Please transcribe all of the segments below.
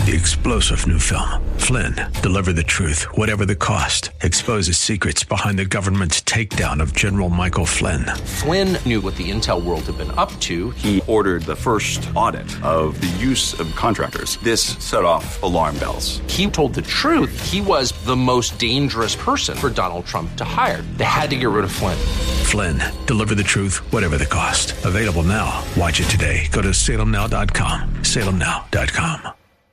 The explosive new film, Flynn, deliver the truth, whatever the cost, exposes secrets behind the government's takedown of General Michael Flynn. Flynn knew what the intel world had been up to. He ordered the first audit of the use of contractors. This set off alarm bells. He told the truth. He was the most dangerous person for Donald Trump to hire. They had to get rid of Flynn. Flynn, deliver the truth, whatever the cost. Available now. Watch it today. Go to salemnow.com. salemnow.com.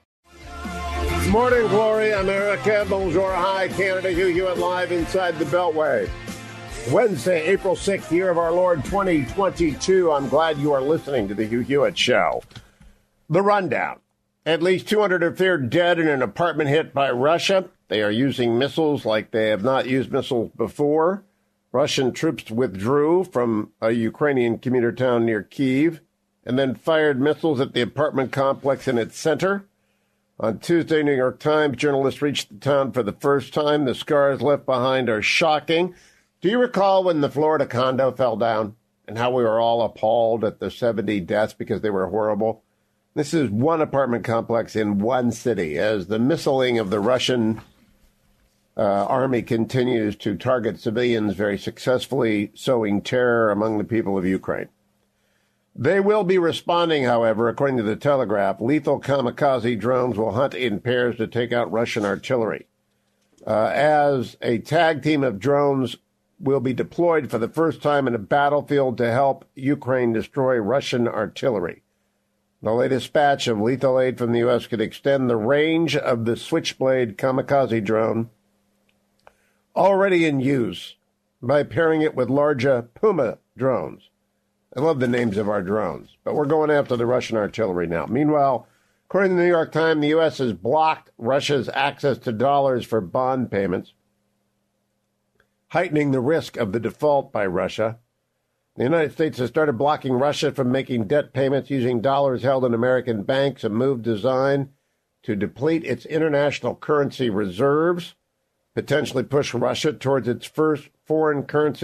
Morning Glory, America. Bonjour, hi, Canada. Hugh Hewitt live inside the Beltway. Wednesday, April 6th, year of our Lord 2022. I'm glad you are listening to the Hugh Hewitt Show. The rundown. At least 200 are feared dead in an apartment hit by Russia. They are using missiles like they have not used missiles before. Russian troops withdrew from a Ukrainian commuter town near Kyiv and then fired missiles at the apartment complex in its center. On Tuesday, New York Times journalists reached the town for the first time. The scars left behind are shocking. Do you recall when the Florida condo fell down and how we were all appalled at the 70 deaths because they were horrible? This is one apartment complex in one city as the missiling of the Russian army continues to target civilians very successfully, sowing terror among the people of Ukraine. They will be responding, however, according to the Telegraph. Lethal kamikaze drones will hunt in pairs to take out Russian artillery. As a tag team of drones will be deployed for the first time in a battlefield to help Ukraine destroy Russian artillery. The latest batch of lethal aid from the U.S. could extend the range of the Switchblade kamikaze drone already in use by pairing it with larger Puma drones. I love the names of our drones, but we're going after the Russian artillery now. Meanwhile, according to the New York Times, the U.S. has blocked Russia's access to dollars for bond payments, heightening the risk of the default by Russia. The United States has started blocking Russia from making debt payments using dollars held in American banks, a move designed to deplete its international currency reserves, potentially push Russia towards its first foreign currency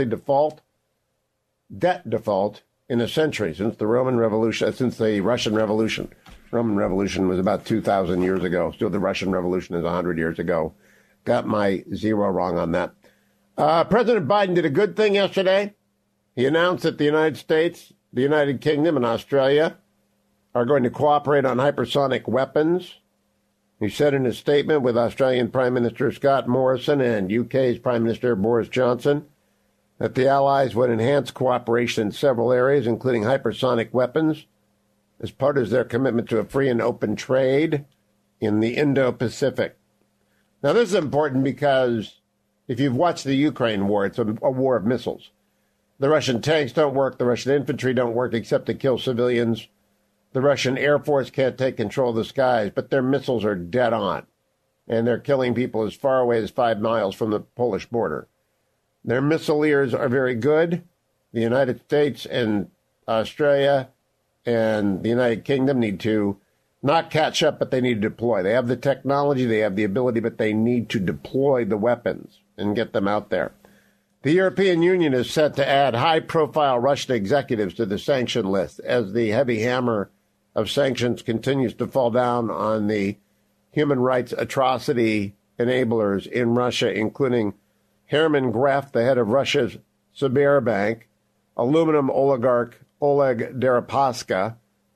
debt default, in a century since the Russian Revolution. Roman Revolution was about 2,000 years ago. Still, the Russian Revolution is 100 years ago. Got my zero wrong on that. President Biden did a good thing yesterday. He announced that the United States, the United Kingdom, and Australia are going to cooperate on hypersonic weapons. He said in his statement with Australian Prime Minister Scott Morrison and UK's Prime Minister Boris Johnson that the Allies would enhance cooperation in several areas, including hypersonic weapons, as part of their commitment to a free and open trade in the Indo-Pacific. Now, this is important because if you've watched the Ukraine war, it's a war of missiles. The Russian tanks don't work. The Russian infantry don't work except to kill civilians. The Russian Air Force can't take control of the skies, but their missiles are dead on, and they're killing people as far away as 5 miles from the Polish border. Their missileers are very good. The United States and Australia and the United Kingdom need to not catch up, but they need to deploy. They have the technology, they have the ability, but they need to deploy the weapons and get them out there. The European Union is set to add high-profile Russian executives to the sanction list as the heavy hammer of sanctions continues to fall down on the human rights atrocity enablers in Russia, including Herman Gref, the head of Russia's Sberbank, aluminum oligarch Oleg Deripaska,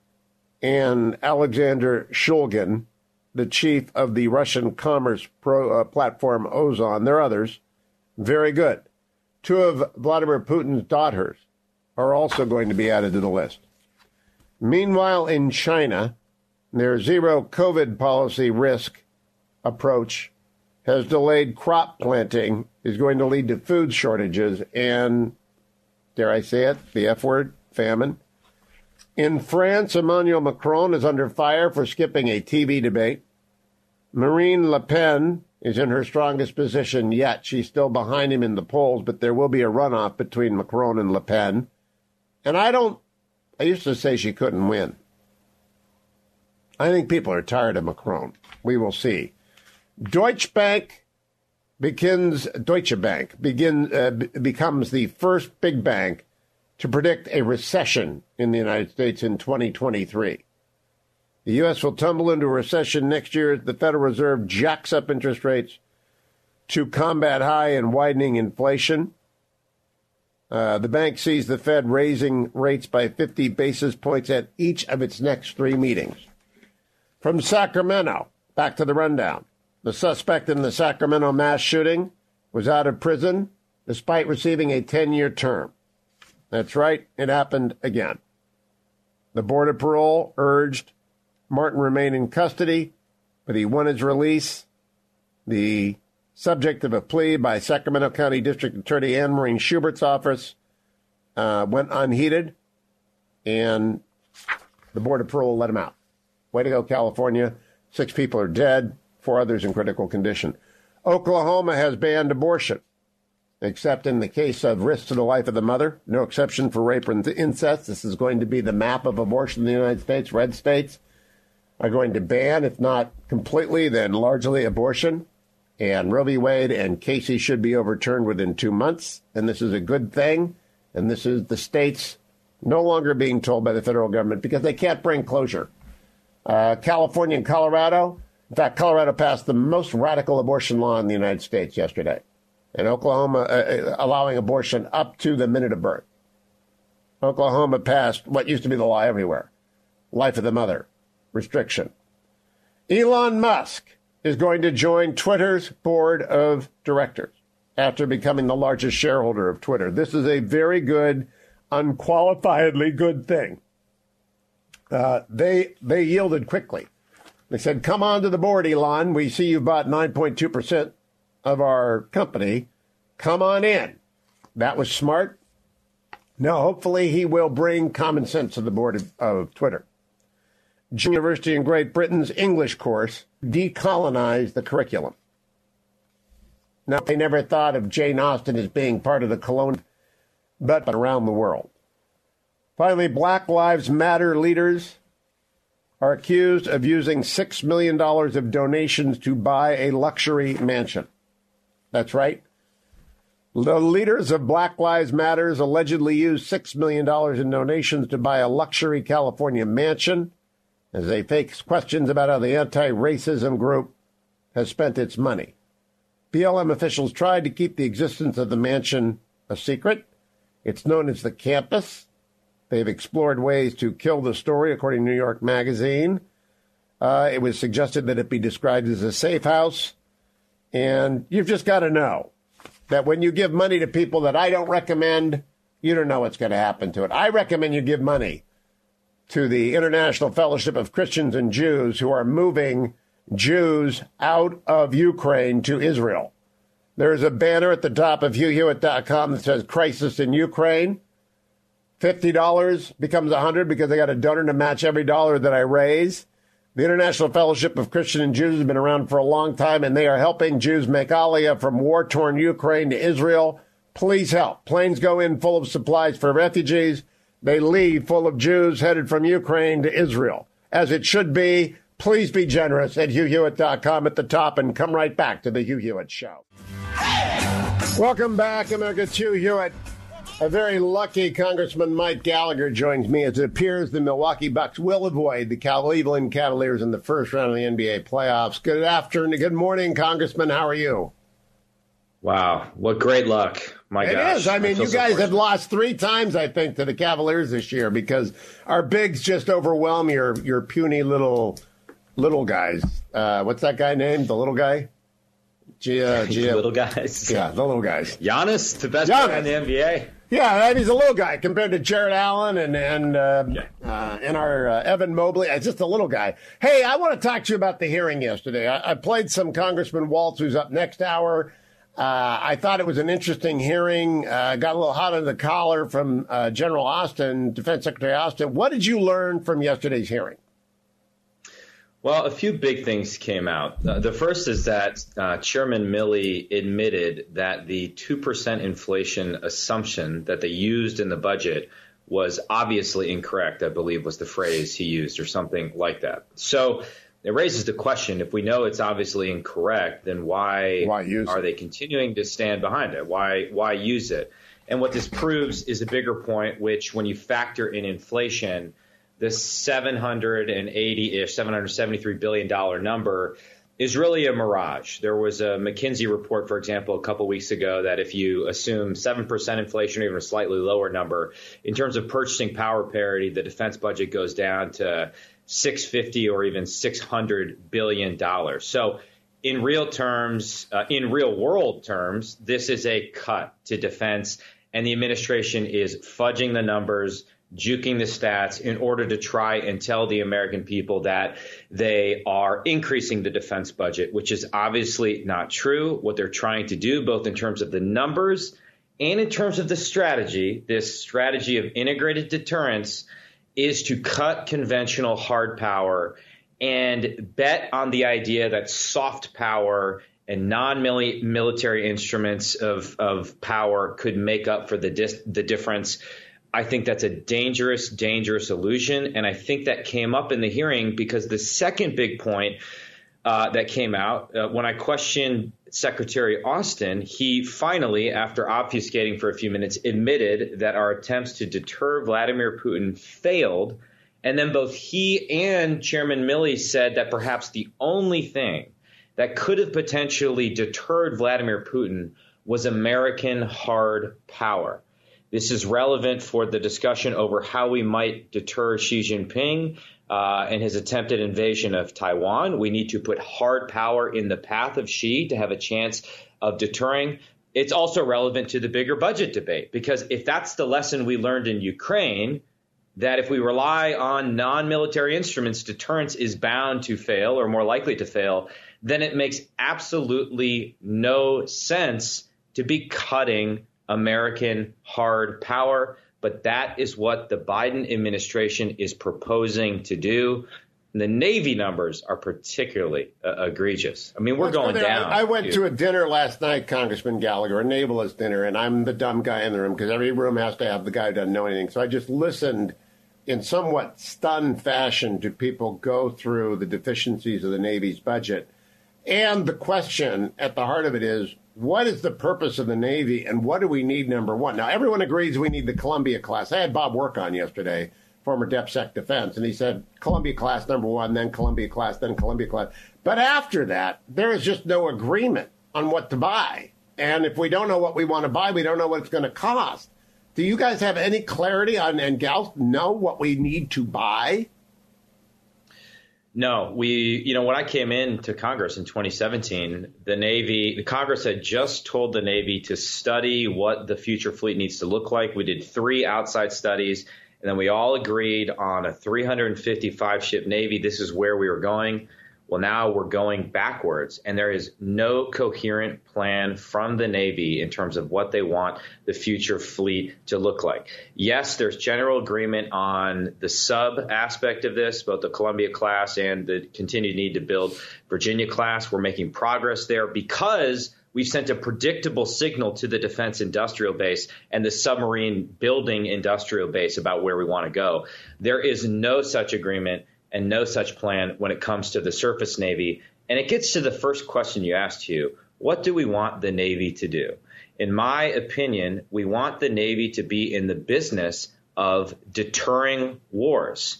and Alexander Shulgin, the chief of the Russian commerce platform Ozon. There are others. Very good. 2 of Vladimir Putin's daughters are also going to be added to the list. Meanwhile, in China, their zero COVID policy risk approach has delayed crop planting, is going to lead to food shortages and, dare I say it, the F word, famine. In France, Emmanuel Macron is under fire for skipping a TV debate. Marine Le Pen is in her strongest position yet. She's still behind him in the polls, but there will be a runoff between Macron and Le Pen. And I used to say she couldn't win. I think people are tired of Macron. We will see. Deutsche Bank becomes the first big bank to predict a recession in the United States in 2023. The U.S. will tumble into a recession next year as the Federal Reserve jacks up interest rates to combat high and widening inflation. The bank sees the Fed raising rates by 50 basis points at each of its next 3 meetings. From Sacramento, back to the rundown. The suspect in the Sacramento mass shooting was out of prison despite receiving a 10-year term. That's right, it happened again. The Board of Parole urged Martin remain in custody, but he won his release. The subject of a plea by Sacramento County District Attorney Anne Maureen Schubert's office went unheeded, and the Board of Parole let him out. Way to go, California. 6 people are dead, 4 others in critical condition. Oklahoma has banned abortion, except in the case of risk to the life of the mother. No exception for rape or incest. This is going to be the map of abortion in the United States. Red states are going to ban, if not completely, then largely abortion. And Roe v. Wade and Casey should be overturned within 2 months. And this is a good thing. And this is the states no longer being told by the federal government because they can't bring closure. California and Colorado. In fact, Colorado passed the most radical abortion law in the United States yesterday. And Oklahoma allowing abortion up to the minute of birth. Oklahoma passed what used to be the law everywhere. Life of the mother restriction. Elon Musk is going to join Twitter's board of directors after becoming the largest shareholder of Twitter. This is a very good, unqualifiedly good thing. They yielded quickly. They said, come on to the board, Elon. We see you bought 9.2% of our company. Come on in. That was smart. Now, hopefully he will bring common sense to the board of Twitter. University in Great Britain's English course decolonized the curriculum. Now, they never thought of Jane Austen as being part of the colonial, but around the world. Finally, Black Lives Matter leaders are accused of using $6 million of donations to buy a luxury mansion. That's right. The leaders of Black Lives Matter allegedly used $6 million in donations to buy a luxury California mansion as they face questions about how the anti-racism group has spent its money. BLM officials tried to keep the existence of the mansion a secret. It's known as the Campus. They've explored ways to kill the story, according to New York Magazine. It was suggested that it be described as a safe house. And you've just got to know that when you give money to people that I don't recommend, you don't know what's going to happen to it. I recommend you give money to the International Fellowship of Christians and Jews who are moving Jews out of Ukraine to Israel. There's a banner at the top of HughHewitt.com that says Crisis in Ukraine. $50 becomes $100 because I got a donor to match every dollar that I raise. The International Fellowship of Christians and Jews has been around for a long time, and they are helping Jews make aliyah from war-torn Ukraine to Israel. Please help. Planes go in full of supplies for refugees. They leave full of Jews headed from Ukraine to Israel. As it should be, please be generous at HughHewitt.com at the top and come right back to the Hugh Hewitt Show. Welcome back, America, to Hugh Hewitt. A very lucky Congressman Mike Gallagher joins me as it appears the Milwaukee Bucks will avoid the Cleveland Cavaliers in the first round of the NBA playoffs. Good afternoon. Good morning, Congressman. How are you? Wow. What great luck. My gosh. It is. I mean, you guys have lost 3 times, I think, to the Cavaliers this year because our bigs just overwhelm your puny little guys. What's that guy named? The little guy? Little guys. Yeah, the little guys. Giannis, the best player in the NBA. Yeah, he's a little guy compared to Jared Allen and our Evan Mobley. It's just a little guy. Hey, I want to talk to you about the hearing yesterday. I played some Congressman Waltz, who's up next hour. I thought it was an interesting hearing. Got a little hot under the collar from General Austin, Defense Secretary Austin. What did you learn from yesterday's hearing? Well, a few big things came out. The first is that Chairman Milley admitted that the 2% inflation assumption that they used in the budget was obviously incorrect, I believe was the phrase he used, or something like that. So it raises the question, if we know it's obviously incorrect, then why are they continuing to stand behind it? Why use it? And what this proves is a bigger point, which when you factor in inflation, this $780-ish, $773 billion number is really a mirage. There was a McKinsey report, for example, a couple weeks ago that if you assume 7% inflation or even a slightly lower number, in terms of purchasing power parity, the defense budget goes down to $650 or even $600 billion. So in real terms, in real world terms, this is a cut to defense, and the administration is fudging the numbers, juking the stats in order to try and tell the American people that they are increasing the defense budget, which is obviously not true. What they're trying to do, both in terms of the numbers and in terms of the strategy, this strategy of integrated deterrence, is to cut conventional hard power and bet on the idea that soft power and non-military instruments of power could make up for the difference. I think that's a dangerous, dangerous illusion. And I think that came up in the hearing because the second big point that came out when I questioned Secretary Austin, he finally, after obfuscating for a few minutes, admitted that our attempts to deter Vladimir Putin failed. And then both he and Chairman Milley said that perhaps the only thing that could have potentially deterred Vladimir Putin was American hard power. This is relevant for the discussion over how we might deter Xi Jinping and his attempted invasion of Taiwan. We need to put hard power in the path of Xi to have a chance of deterring. It's also relevant to the bigger budget debate, because if that's the lesson we learned in Ukraine, that if we rely on non-military instruments, deterrence is bound to fail or more likely to fail, then it makes absolutely no sense to be cutting American hard power. But that is what the Biden administration is proposing to do. The Navy numbers are particularly egregious. I mean, we're going down. I went to a dinner last night, Congressman Gallagher, a navalist dinner, and I'm the dumb guy in the room because every room has to have the guy who doesn't know anything. So I just listened in somewhat stunned fashion to people go through the deficiencies of the Navy's budget. And the question at the heart of it is, what is the purpose of the Navy and what do we need, number one? Now, everyone agrees we need the Columbia class. I had Bob Work on yesterday, former DepSec Defense, and he said Columbia class number one, then Columbia class, then Columbia class. But after that, there is just no agreement on what to buy. And if we don't know what we want to buy, we don't know what it's going to cost. Do you guys have any clarity on, and gals know what we need to buy? No, when I came into Congress in 2017, the Congress had just told the Navy to study what the future fleet needs to look like. We did 3 outside studies, and then we all agreed on a 355-ship Navy. This is where we were going. Well, now we're going backwards, and there is no coherent plan from the Navy in terms of what they want the future fleet to look like. Yes, there's general agreement on the sub aspect of this, both the Columbia class and the continued need to build Virginia class. We're making progress there because we've sent a predictable signal to the defense industrial base and the submarine building industrial base about where we want to go. There is no such agreement and no such plan when it comes to the surface Navy. And it gets to the first question you asked, Hugh. What do we want the Navy to do? In my opinion, we want the Navy to be in the business of deterring wars,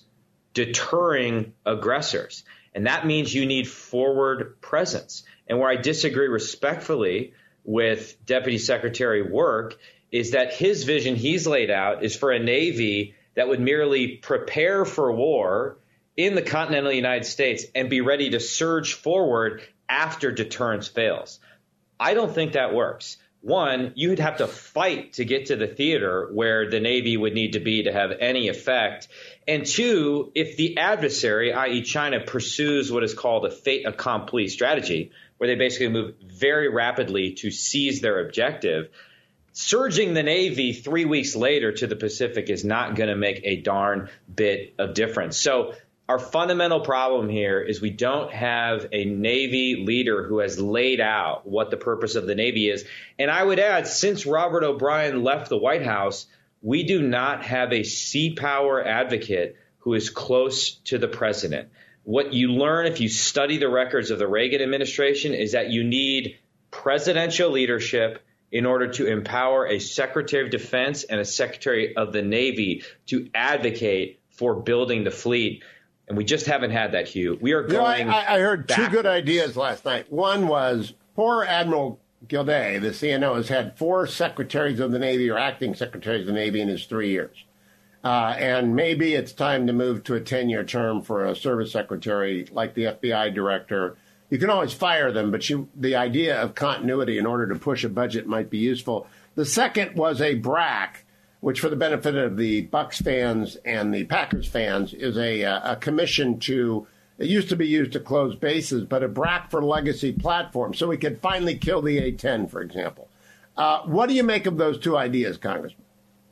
deterring aggressors. And that means you need forward presence. And where I disagree respectfully with Deputy Secretary Work is that his vision he's laid out is for a Navy that would merely prepare for war in the continental United States and be ready to surge forward after deterrence fails. I don't think that works. One, you would have to fight to get to the theater where the Navy would need to be to have any effect. And two, if the adversary, i.e. China, pursues what is called a fait accompli strategy, where they basically move very rapidly to seize their objective, surging the Navy 3 weeks later to the Pacific is not going to make a darn bit of difference. So our fundamental problem here is we don't have a Navy leader who has laid out what the purpose of the Navy is. And I would add, since Robert O'Brien left the White House, we do not have a sea power advocate who is close to the president. What you learn if you study the records of the Reagan administration is that you need presidential leadership in order to empower a Secretary of Defense and a Secretary of the Navy to advocate for building the fleet. And we just haven't had that, Hugh. We are going I heard backwards. 2 good ideas last night. One was poor Admiral Gilday, the CNO, has had 4 secretaries of the Navy or acting secretaries of the Navy in his 3 years. And maybe it's time to move to a 10-year term for a service secretary like the FBI director. You can always fire them, but the idea of continuity in order to push a budget might be useful. The second was a BRAC, which for the benefit of the Bucs fans and the Packers fans is a commission to, it used to be used to close bases, but a BRAC for legacy platforms, so we could finally kill the A-10, for example. What do you make of those 2 ideas, Congressman?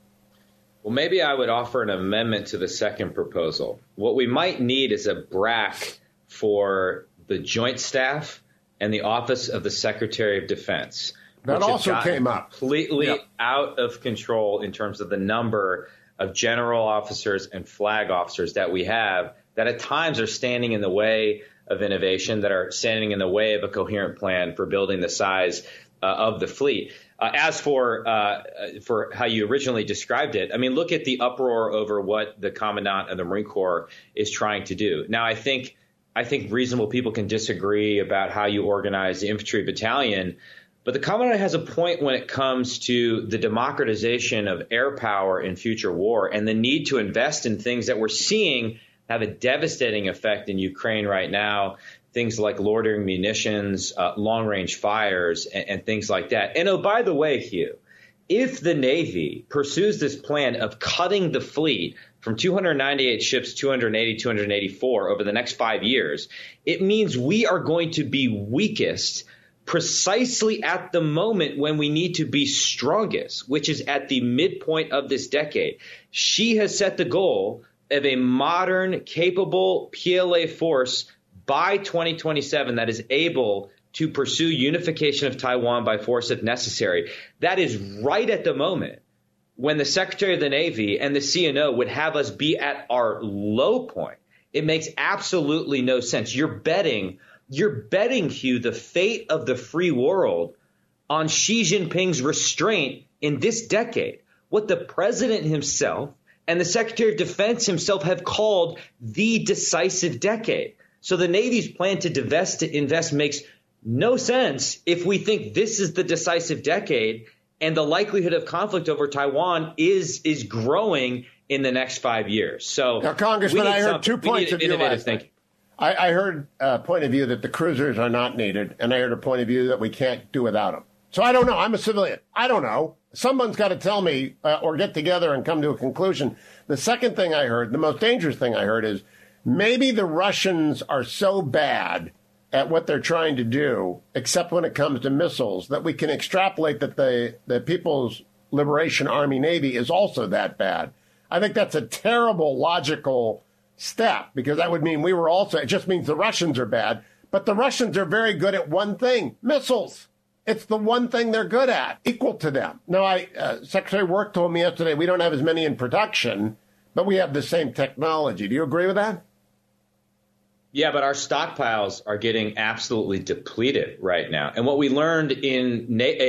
Well, maybe I would offer an amendment to the second proposal. What we might need is a BRAC for the Joint Staff and the Office of the Secretary of Defense. That also came up. Completely out of control in terms of the number of general officers and flag officers that we have that at times are standing in the way of innovation, that are standing in the way of a coherent plan for building the size of the fleet. As for how you originally described it, I mean, look at the uproar over what the Commandant of the Marine Corps is trying to do. Now, I think reasonable people can disagree about how you organize the infantry battalion, but the Commandant has a point when it comes to the democratization of air power in future war and the need to invest in things that we're seeing have a devastating effect in Ukraine right now, things like loitering munitions, long-range fires, and things like that. And oh, by the way, Hugh, if the Navy pursues this plan of cutting the fleet from 298 ships, 280, 284 over the next 5 years, it means we are going to be weakest precisely at the moment when we need to be strongest, which is at the midpoint of this decade. She has set the goal of a modern, capable PLA force by 2027 that is able to pursue unification of Taiwan by force if necessary. That is right at the moment when the Secretary of the Navy and the CNO would have us be at our low point. It makes absolutely no sense. You're betting, Hugh, the fate of the free world on Xi Jinping's restraint in this decade. What the president himself and the Secretary of Defense himself have called the decisive decade. So the Navy's plan to invest makes no sense if we think this is the decisive decade and the likelihood of conflict over Taiwan is growing in the next 5 years. So, now, Congressman, I heard 2 points of view last night. I heard a point of view that the cruisers are not needed, and I heard a point of view that we can't do without them. So I don't know. I'm a civilian. I don't know. Someone's got to tell me or get together and come to a conclusion. The second thing I heard, the most dangerous thing I heard is maybe the Russians are so bad at what they're trying to do, except when it comes to missiles, that we can extrapolate that the People's Liberation Army Navy is also that bad. I think that's a terrible logical step, because that would mean we were also, it just means the Russians are bad, but the Russians are very good at one thing, missiles. It's the one thing they're good at, equal to them. Now, Secretary Work told me yesterday we don't have as many in production, but we have the same technology. Do you agree with that? Yeah, but our stockpiles are getting absolutely depleted right now. And what we learned via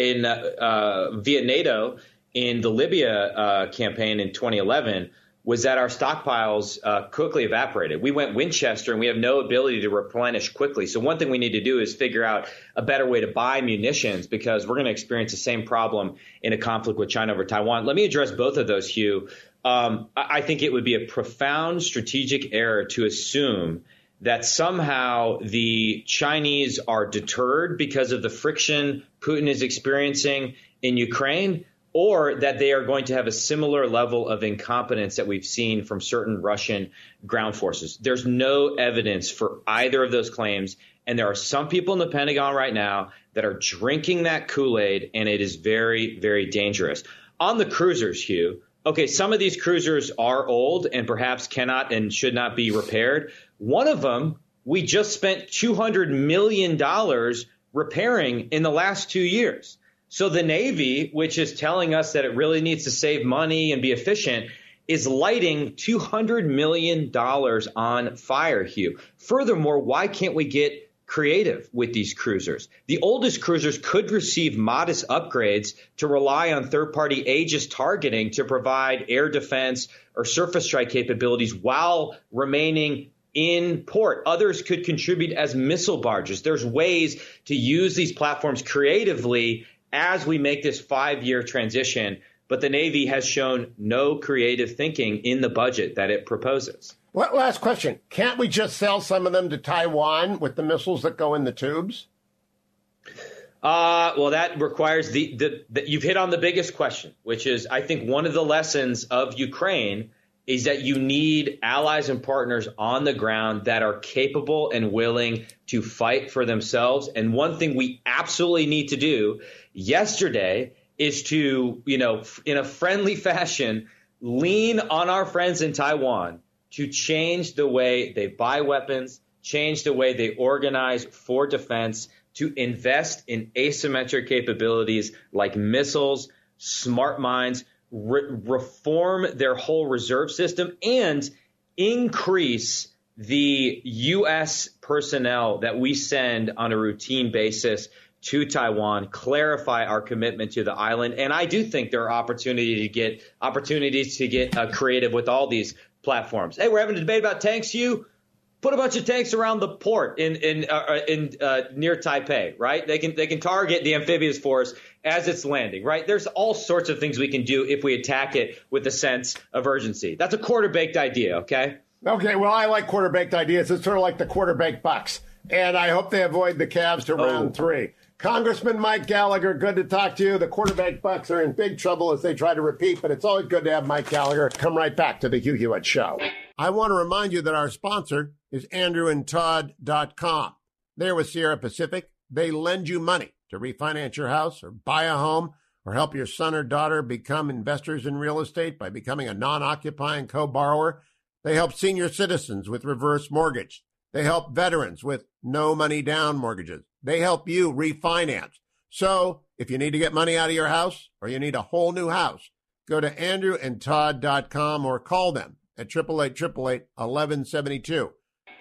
NATO in the Libya campaign in 2011 was that our stockpiles quickly evaporated. We went Winchester, and we have no ability to replenish quickly. So one thing we need to do is figure out a better way to buy munitions, because we're going to experience the same problem in a conflict with China over Taiwan. Let me address both of those, Hugh. I think it would be a profound strategic error to assume that somehow the Chinese are deterred because of the friction Putin is experiencing in Ukraine, or that they are going to have a similar level of incompetence that we've seen from certain Russian ground forces. There's no evidence for either of those claims, and there are some people in the Pentagon right now that are drinking that Kool-Aid, and it is very, very dangerous. On the cruisers, Hugh, okay, some of these cruisers are old and perhaps cannot and should not be repaired. One of them, we just spent $200 million repairing in the last 2 years. So the Navy, which is telling us that it really needs to save money and be efficient, is lighting $200 million on fire, Hugh. Furthermore, why can't we get creative with these cruisers. The oldest cruisers could receive modest upgrades to rely on third-party Aegis targeting to provide air defense or surface strike capabilities while remaining in port. Others could contribute as missile barges. There's ways to use these platforms creatively as we make this 5-year transition, but the Navy has shown no creative thinking in the budget that it proposes. Last question. Can't we just sell some of them to Taiwan with the missiles that go in the tubes? Well, that requires you've hit on the biggest question, which is I think one of the lessons of Ukraine is that you need allies and partners on the ground that are capable and willing to fight for themselves. And one thing we absolutely need to do yesterday is to, in a friendly fashion, lean on our friends in Taiwan to change the way they buy weapons, change the way they organize for defense, to invest in asymmetric capabilities like missiles, smart mines, reform their whole reserve system, and increase the U.S. personnel that we send on a routine basis to Taiwan, clarify our commitment to the island. And I do think there are opportunities to get creative with all these platforms. Hey, we're having a debate about tanks, Hugh. Put a bunch of tanks around the port in near Taipei, right? They can target the amphibious force as it's landing, right? There's all sorts of things we can do if we attack it with a sense of urgency. That's a quarter-baked idea, okay? Okay, well, I like quarter-baked ideas. It's sort of like the quarter-baked Bucks. And I hope they avoid the Cavs to round 3. Congressman Mike Gallagher, good to talk to you. The quarterback Bucks are in big trouble as they try to repeat, but it's always good to have Mike Gallagher come right back to the Hugh Hewitt Show. I want to remind you that our sponsor is AndrewandTodd.com. They're with Sierra Pacific. They lend you money to refinance your house or buy a home or help your son or daughter become investors in real estate by becoming a non-occupying co-borrower. They help senior citizens with reverse mortgage. They help veterans with no money down mortgages. They help you refinance. So if you need to get money out of your house or you need a whole new house, go to AndrewandTodd.com or call them at 888-888-1172.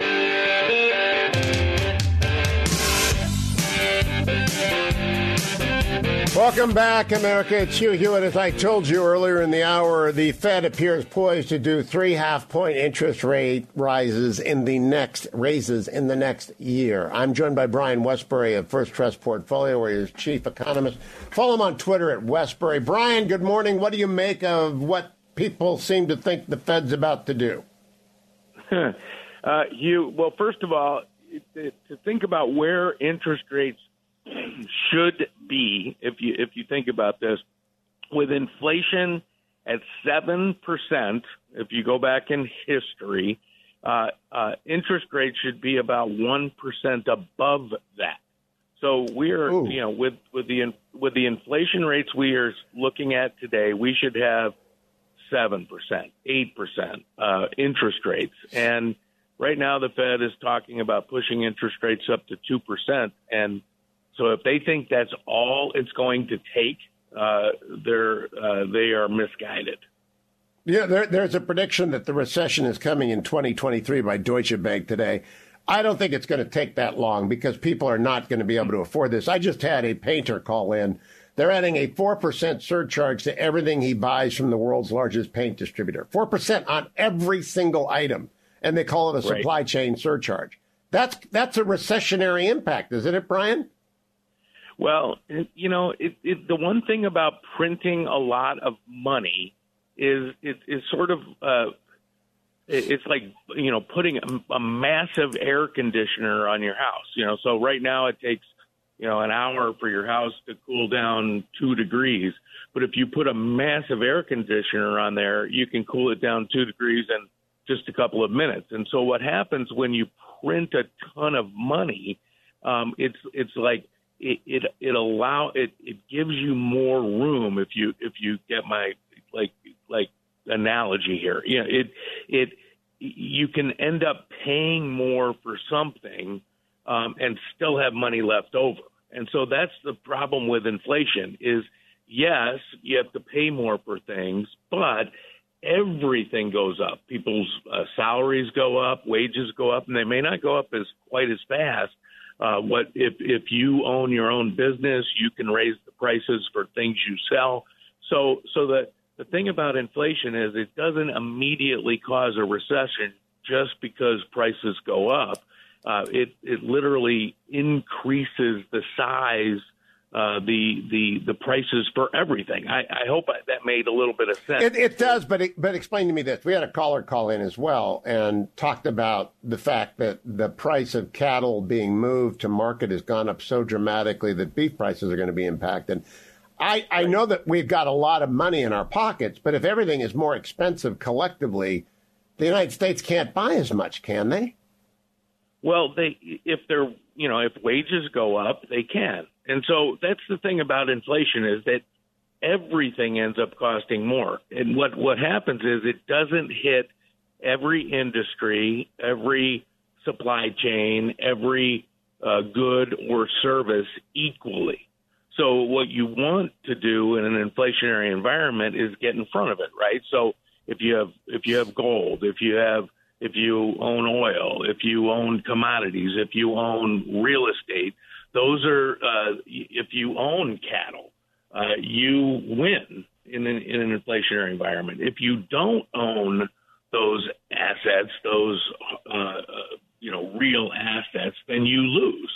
Welcome back, America. It's Hugh Hewitt. As I told you earlier in the hour, the Fed appears poised to do 3 half-point interest rate raises in the next year. I'm joined by Brian Westbury of First Trust Portfolio, where he's chief economist. Follow him on Twitter at Westbury. Brian, good morning. What do you make of what people seem to think the Fed's about to do? Hugh, well, first of all, to think about where interest rates should be, if you think about this, with inflation at 7%, if you go back in history, interest rates should be about 1% above that. So we're, with the inflation rates we are looking at today, we should have 7%, 8% interest rates. And right now the Fed is talking about pushing interest rates up to 2%. And so if they think that's all it's going to take, they are misguided. Yeah, there's a prediction that the recession is coming in 2023 by Deutsche Bank today. I don't think it's going to take that long because people are not going to be able to afford this. I just had a painter call in. They're adding a 4% surcharge to everything he buys from the world's largest paint distributor. 4% on every single item. And they call it a supply chain surcharge. That's a recessionary impact, isn't it, Brian? Well, the one thing about printing a lot of money is it's sort of it's like, putting a massive air conditioner on your house. So right now it takes, an hour for your house to cool down 2 degrees. But if you put a massive air conditioner on there, you can cool it down 2 degrees in just a couple of minutes. And so what happens when you print a ton of money, it's like, it gives you more room if you get my like analogy here. You can end up paying more for something and still have money left over. And so that's the problem with inflation is, yes, you have to pay more for things, but everything goes up. People's salaries go up, wages go up, and they may not go up quite as fast. What if you own your own business, you can raise the prices for things you sell. So the thing about inflation is it doesn't immediately cause a recession just because prices go up. It literally increases the size, the prices for everything. I hope that made a little bit of sense. It does, but explain to me this. We had a caller call in as well and talked about the fact that the price of cattle being moved to market has gone up so dramatically that beef prices are going to be impacted. I know that we've got a lot of money in our pockets, but if everything is more expensive collectively, the United States can't buy as much, can they? Well, if wages go up, they can. And so that's the thing about inflation is that everything ends up costing more. And what happens is it doesn't hit every industry, every supply chain, every good or service equally. So what you want to do in an inflationary environment is get in front of it, right? So if you have gold, if you own oil, if you own commodities, if you own real estate, those are if you own cattle, you win in an inflationary environment. If you don't own those assets, those real assets, then you lose.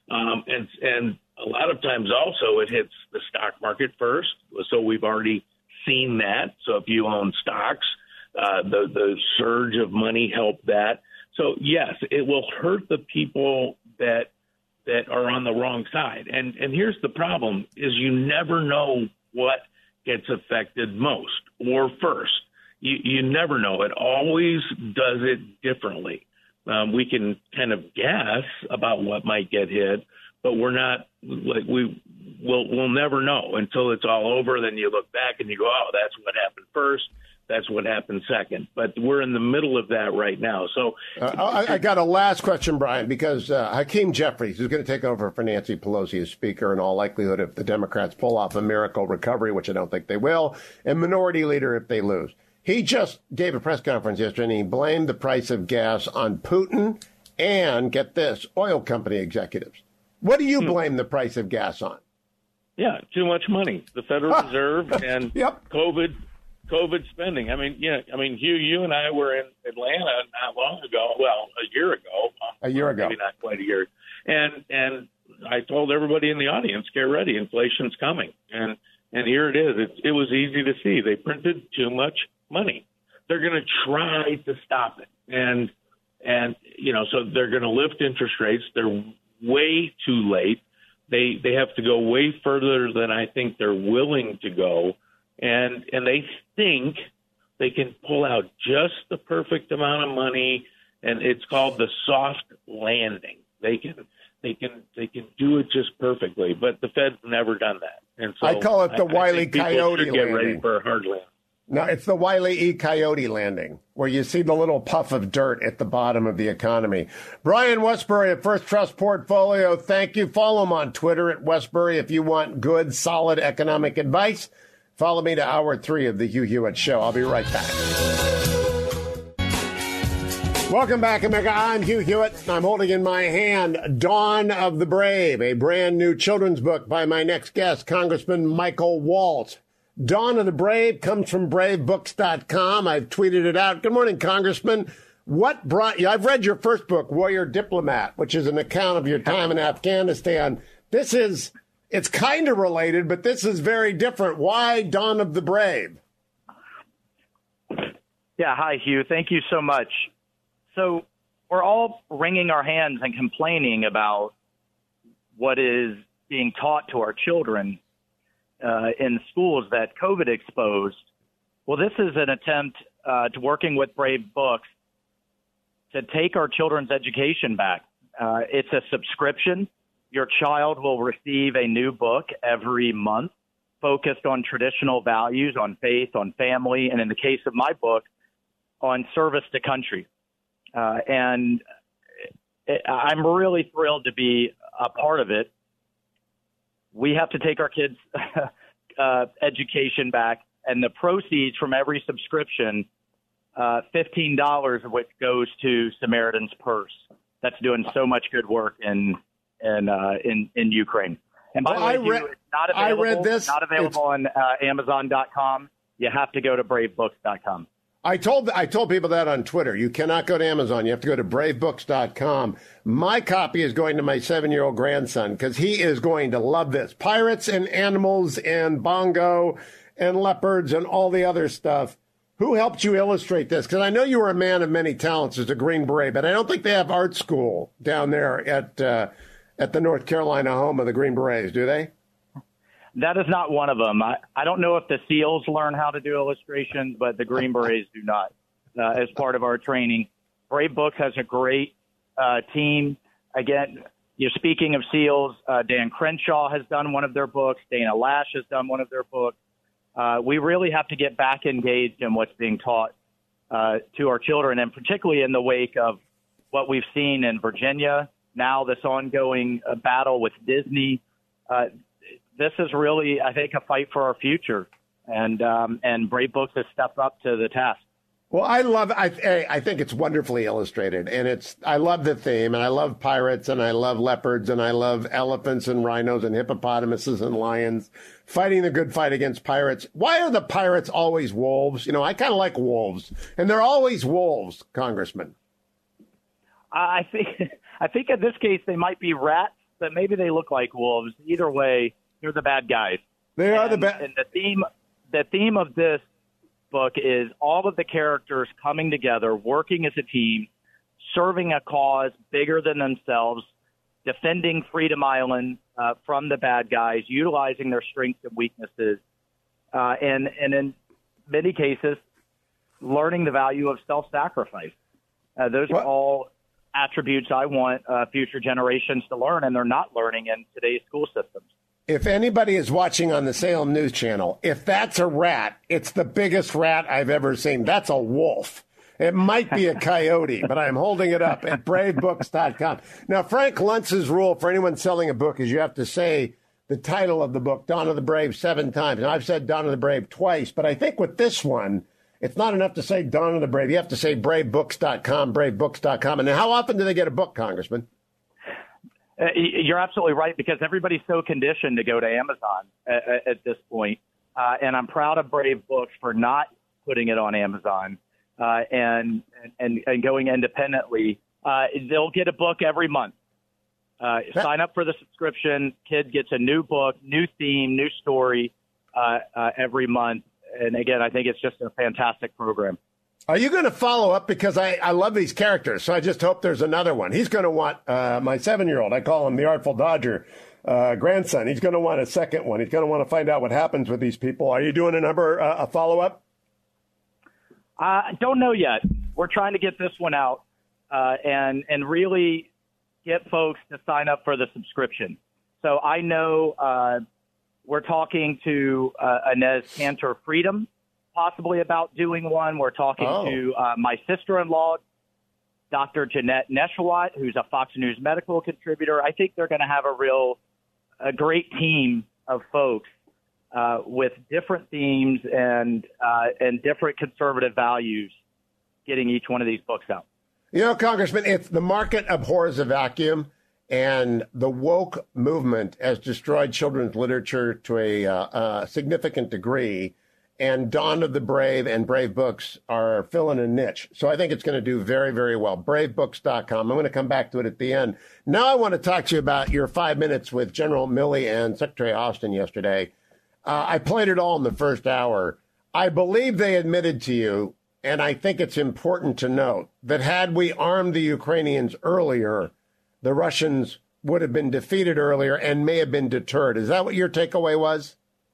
And a lot of times also it hits the stock market first. So we've already seen that. So if you own stocks, the surge of money helped that. So yes, it will hurt the people that are on the wrong side. And here's the problem is you never know what gets affected most or first. You never know. It always does it differently. We can kind of guess about what might get hit, but we're not like we'll never know until it's all over. Then you look back and you go, oh, that's what happened first. That's what happened second. But we're in the middle of that right now. So I got a last question, Brian, because Hakeem Jeffries, who's going to take over for Nancy Pelosi as Speaker in all likelihood if the Democrats pull off a miracle recovery, which I don't think they will, and Minority Leader if they lose. He just gave a press conference yesterday, and he blamed the price of gas on Putin and, get this, oil company executives. What do you blame the price of gas on? Yeah, too much money. The Federal Reserve and Yep. COVID spending. I mean, Hugh, you and I were in Atlanta not long ago. Well, a year ago. Maybe not quite a year. And I told everybody in the audience, get ready, inflation's coming. And here it is. It was easy to see. They printed too much money. They're going to try to stop it. And so they're going to lift interest rates. They're way too late. They have to go way further than I think they're willing to go. And they think they can pull out just the perfect amount of money, and it's called the soft landing. They can do it just perfectly, but the Fed's never done that. And so I call it the Wile E. Coyote landing. Get ready for a hard landing. No, it's the Wile E. Coyote landing, where you see the little puff of dirt at the bottom of the economy. Brian Westbury at First Trust Portfolio, thank you. Follow him on Twitter at Westbury if you want good, solid economic advice. Follow me to Hour 3 of the Hugh Hewitt Show. I'll be right back. Welcome back, America. I'm Hugh Hewitt. I'm holding in my hand Dawn of the Brave, a brand new children's book by my next guest, Congressman Michael Waltz. Dawn of the Brave comes from bravebooks.com. I've tweeted it out. Good morning, Congressman. What brought you? I've read your first book, Warrior Diplomat, which is an account of your time in Afghanistan. It's kind of related, but this is very different. Why Dawn of the Brave? Yeah, hi, Hugh. Thank you so much. So we're all wringing our hands and complaining about what is being taught to our children in schools that COVID exposed. Well, this is an attempt to working with Brave Books to take our children's education back. It's a subscription. Your child will receive a new book every month focused on traditional values, on faith, on family, and in the case of my book, on service to country. And I'm really thrilled to be a part of it. We have to take our kids' education back, and the proceeds from every subscription, $15 of which goes to Samaritan's Purse. That's doing so much good work in in Ukraine. And by the way, it's not available. I read this. Not available on Amazon.com. You have to go to bravebooks.com. I told people that on Twitter. You cannot go to Amazon. You have to go to bravebooks.com. My copy is going to my 7-year-old grandson because he is going to love this. Pirates and animals and bongo and leopards and all the other stuff. Who helped you illustrate this? Because I know you were a man of many talents as a Green Beret, but I don't think they have art school down there at the North Carolina home of the Green Berets, do they? That is not one of them. I don't know if the SEALs learn how to do illustrations, but the Green Berets do not as part of our training. Brave Books has a great team. Again, you're speaking of SEALs, Dan Crenshaw has done one of their books. Dana Lash has done one of their books. We really have to get back engaged in what's being taught to our children, and particularly in the wake of what we've seen in Virginia, now this ongoing battle with Disney. This is really, I think, a fight for our future, and Brave Books has stepped up to the task. Well, I think it's wonderfully illustrated, and I love the theme, and I love pirates, and I love leopards, and I love elephants and rhinos and hippopotamuses and lions fighting the good fight against pirates. Why are the pirates always wolves? I kind of like wolves, and they're always wolves, Congressman. I think in this case they might be rats, but maybe they look like wolves. Either way, they're the bad guys. They are the bad. And the theme of this book is all of the characters coming together, working as a team, serving a cause bigger than themselves, defending Freedom Island from the bad guys, utilizing their strengths and weaknesses, and in many cases, learning the value of self-sacrifice. Those are all attributes I want future generations to learn, and they're not learning in today's school systems. If anybody is watching on the Salem News Channel, if that's a rat, it's the biggest rat I've ever seen. That's a wolf. It might be a coyote, but I'm holding it up at bravebooks.com. Now, Frank Luntz's rule for anyone selling a book is you have to say the title of the book, Dawn of the Brave, 7 times. And I've said Dawn of the Brave twice, but I think with this one, it's not enough to say Dawn of the Brave. You have to say bravebooks.com, bravebooks.com. And how often do they get a book, Congressman? You're absolutely right, because everybody's so conditioned to go to Amazon at this point. And I'm proud of Brave Books for not putting it on Amazon and going independently. They'll get a book every month. Sign up for the subscription. Kid gets a new book, new theme, new story every month. And again, I think it's just a fantastic program. Are you going to follow up? Because I love these characters, so I just hope there's another one. He's going to want my 7-year-old, I call him the Artful Dodger, grandson. He's going to want a second one. He's going to want to find out what happens with these people. Are you doing a follow-up? Don't know yet. We're trying to get this one out and really get folks to sign up for the subscription. So I know we're talking to Inez Cantor Freedom, possibly about doing one. We're talking to my sister-in-law, Dr. Jeanette Neshawat, who's a Fox News medical contributor. I think they're going to have a great team of folks with different themes and different conservative values getting each one of these books out. Congressman, if the market abhors a vacuum and the woke movement has destroyed children's literature to a significant degree, and Dawn of the Brave and Brave Books are filling a niche. So I think it's going to do very, very well. Bravebooks.com. I'm going to come back to it at the end. Now I want to talk to you about your 5 minutes with General Milley and Secretary Austin yesterday. I played it all in the first hour. I believe they admitted to you, and I think it's important to note, that had we armed the Ukrainians earlier, the Russians would have been defeated earlier and may have been deterred. Is that what your takeaway was?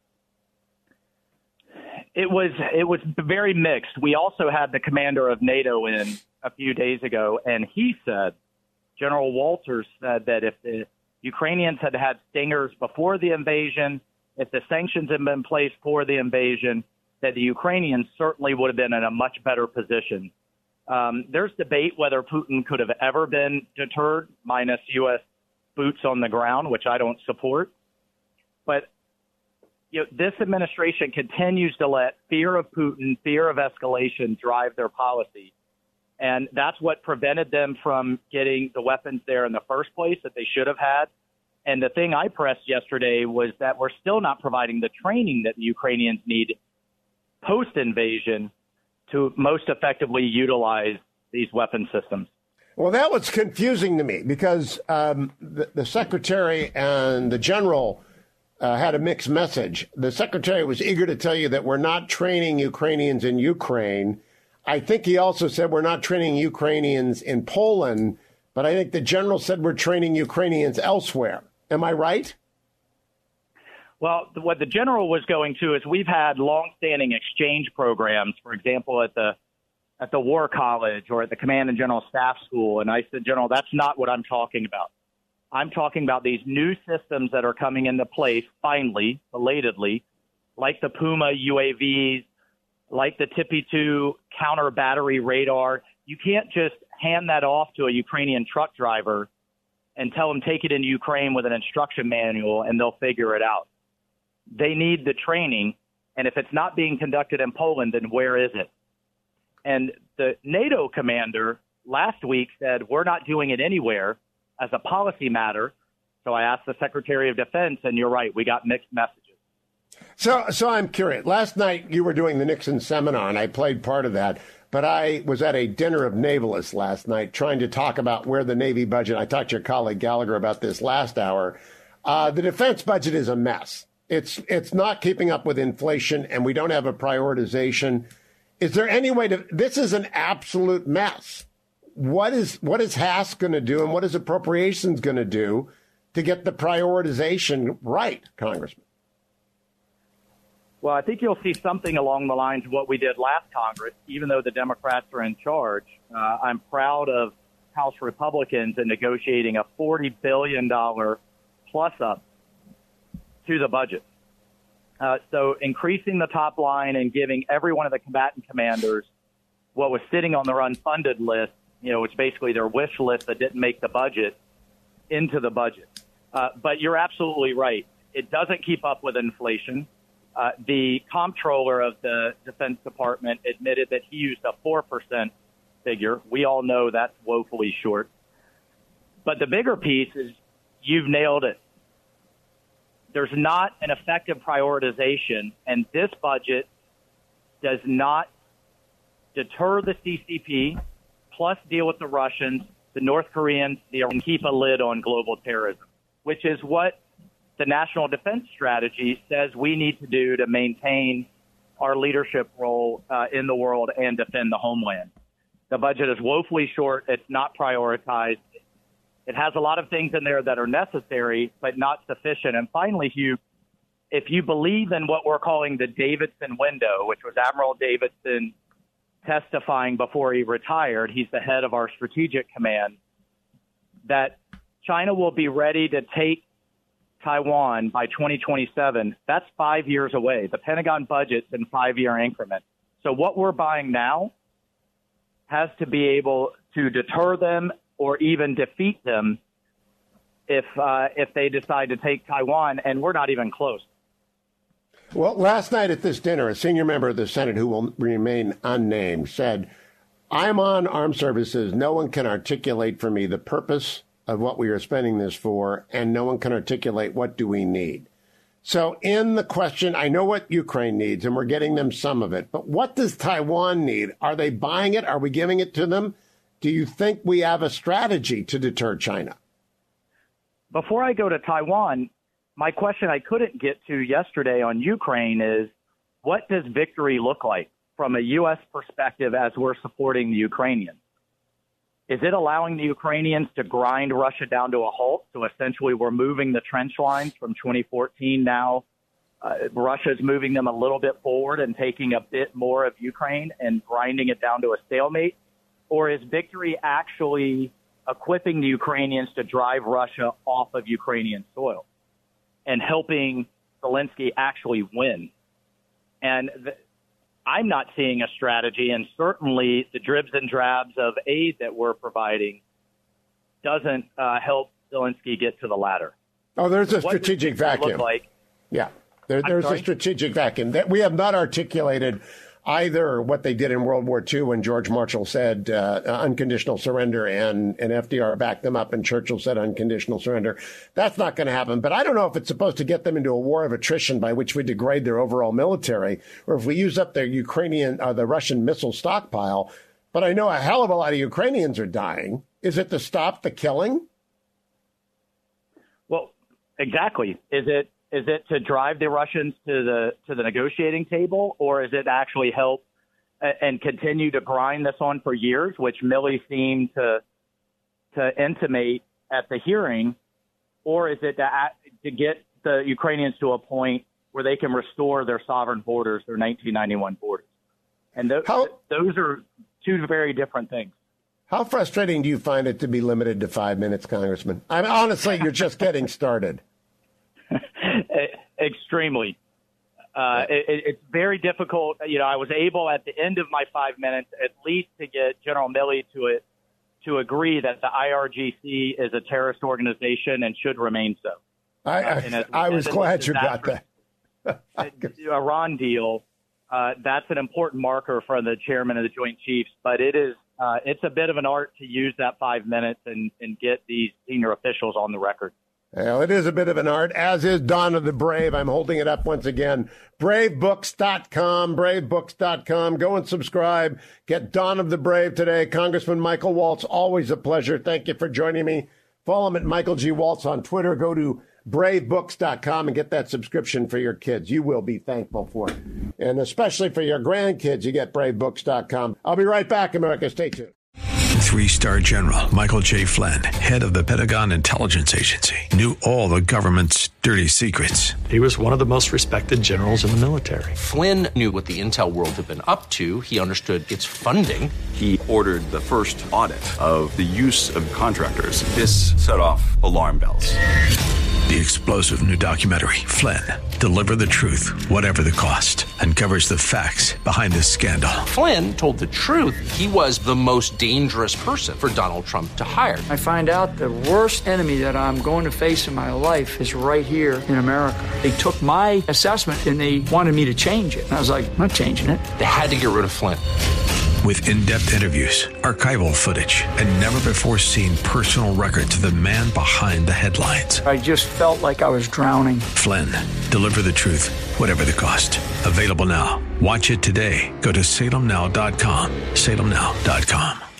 It was very mixed. We also had the commander of NATO in a few days ago, and he said, General Walters said, that if the Ukrainians had had stingers before the invasion, if the sanctions had been placed for the invasion, that the Ukrainians certainly would have been in a much better position. There's debate whether Putin could have ever been deterred, minus U.S. boots on the ground, which I don't support. But this administration continues to let fear of Putin, fear of escalation drive their policy. And that's what prevented them from getting the weapons there in the first place that they should have had. And the thing I pressed yesterday was that we're still not providing the training that the Ukrainians need post-invasion to most effectively utilize these weapon systems. Well, that was confusing to me because the secretary and the general had a mixed message. The secretary was eager to tell you that we're not training Ukrainians in Ukraine. I think he also said we're not training Ukrainians in Poland, but I think the general said we're training Ukrainians elsewhere. Am I right? Well, what the general was going to is we've had longstanding exchange programs, for example, at the War College or at the Command and General Staff School. And I said, General, that's not what I'm talking about. I'm talking about these new systems that are coming into place, finally, belatedly, like the Puma UAVs, like the TPY-2 counter battery radar. You can't just hand that off to a Ukrainian truck driver and tell them take it into Ukraine with an instruction manual and they'll figure it out. They need the training, and if it's not being conducted in Poland, then where is it? And the NATO commander last week said, we're not doing it anywhere as a policy matter. So I asked the Secretary of Defense, and you're right, we got mixed messages. So I'm curious. Last night you were doing the Nixon seminar, and I played part of that. But I was at a dinner of navalists last night trying to talk about where the Navy budget, I talked to your colleague Gallagher about this last hour. The defense budget is a mess. It's not keeping up with inflation, and we don't have a prioritization. Is there any way to, this is an absolute mess. What is HASC going to do, and what is appropriations going to do to get the prioritization right, Congressman? Well, I think you'll see something along the lines of what we did last Congress, even though the Democrats are in charge. I'm proud of House Republicans in negotiating a $40 billion plus-up to the budget. So increasing the top line and giving every one of the combatant commanders what was sitting on their unfunded list, which basically their wish list that didn't make the budget, into the budget. But you're absolutely right. It doesn't keep up with inflation. The comptroller of the Defense Department admitted that he used a 4% figure. We all know that's woefully short. But the bigger piece is you've nailed it. There's not an effective prioritization, and this budget does not deter the CCP, plus deal with the Russians, the North Koreans, and keep a lid on global terrorism, which is what the National Defense Strategy says we need to do to maintain our leadership role in the world and defend the homeland. The budget is woefully short. It's not prioritized. It has a lot of things in there that are necessary, but not sufficient. And finally, Hugh, if you believe in what we're calling the Davidson window, which was Admiral Davidson testifying before he retired, he's the head of our strategic command, that China will be ready to take Taiwan by 2027. That's 5 years away. The Pentagon budget's in 5-year increments. So what we're buying now has to be able to deter them or even defeat them if they decide to take Taiwan, and we're not even close. Well, last night at this dinner, a senior member of the Senate who will remain unnamed said, I'm on armed services. No one can articulate for me the purpose of what we are spending this for, and no one can articulate what do we need. So in the question, I know what Ukraine needs, and we're getting them some of it, but what does Taiwan need? Are they buying it? Are we giving it to them? Do you think we have a strategy to deter China? Before I go to Taiwan, my question I couldn't get to yesterday on Ukraine is, what does victory look like from a U.S. perspective as we're supporting the Ukrainians? Is it allowing the Ukrainians to grind Russia down to a halt? So essentially we're moving the trench lines from 2014 now. Russia's moving them a little bit forward and taking a bit more of Ukraine and grinding it down to a stalemate? Or is victory actually equipping the Ukrainians to drive Russia off of Ukrainian soil and helping Zelensky actually win? And I'm not seeing a strategy, and certainly the dribs and drabs of aid that we're providing doesn't help Zelensky get to the ladder. Oh, there's a strategic vacuum. Look like? Yeah, there's a strategic vacuum that we have not articulated either what they did in World War II when George Marshall said unconditional surrender and FDR backed them up and Churchill said unconditional surrender. That's not going to happen. But I don't know if it's supposed to get them into a war of attrition by which we degrade their overall military, or if we use up their the Russian missile stockpile. But I know a hell of a lot of Ukrainians are dying. Is it to stop the killing? Well, exactly. Is it to drive the Russians to the negotiating table, or is it actually help and continue to grind this on for years, which Milley seemed to intimate at the hearing, or is it to get the Ukrainians to a point where they can restore their sovereign borders, their 1991 borders? And those are two very different things. How frustrating do you find it to be limited to 5 minutes, Congressman? I mean, honestly, you're just getting started. Extremely. It's very difficult. I was able at the end of my 5 minutes at least to get General Milley to agree that the IRGC is a terrorist organization and should remain so. I was glad you got that. Iran deal, that's an important marker for the chairman of the Joint Chiefs, but it's a bit of an art to use that 5 minutes and get these senior officials on the record. Well, it is a bit of an art, as is Dawn of the Brave. I'm holding it up once again. Bravebooks.com, bravebooks.com. Go and subscribe. Get Dawn of the Brave today. Congressman Michael Waltz, always a pleasure. Thank you for joining me. Follow him at Michael G. Waltz on Twitter. Go to bravebooks.com and get that subscription for your kids. You will be thankful for it. And especially for your grandkids, you get bravebooks.com. I'll be right back, America. Stay tuned. 3-star General Michael J. Flynn, head of the Pentagon Intelligence Agency, knew all the government's dirty secrets. He was one of the most respected generals in the military. Flynn knew what the intel world had been up to. He understood its funding. He ordered the first audit of the use of contractors. This set off alarm bells. The explosive new documentary, Flynn, Deliver the Truth, Whatever the Cost, uncovers the facts behind this scandal. Flynn told the truth. He was the most dangerous person for Donald Trump to hire. I find out the worst enemy that I'm going to face in my life is right here in America. They took my assessment and they wanted me to change it. And I was like, I'm not changing it. They had to get rid of Flynn. With in-depth interviews, archival footage, and never-before-seen personal records of the man behind the headlines. I just felt like I was drowning. Flynn, Deliver the Truth, Whatever the Cost. Available now. Watch it today. Go to salemnow.com. salemnow.com.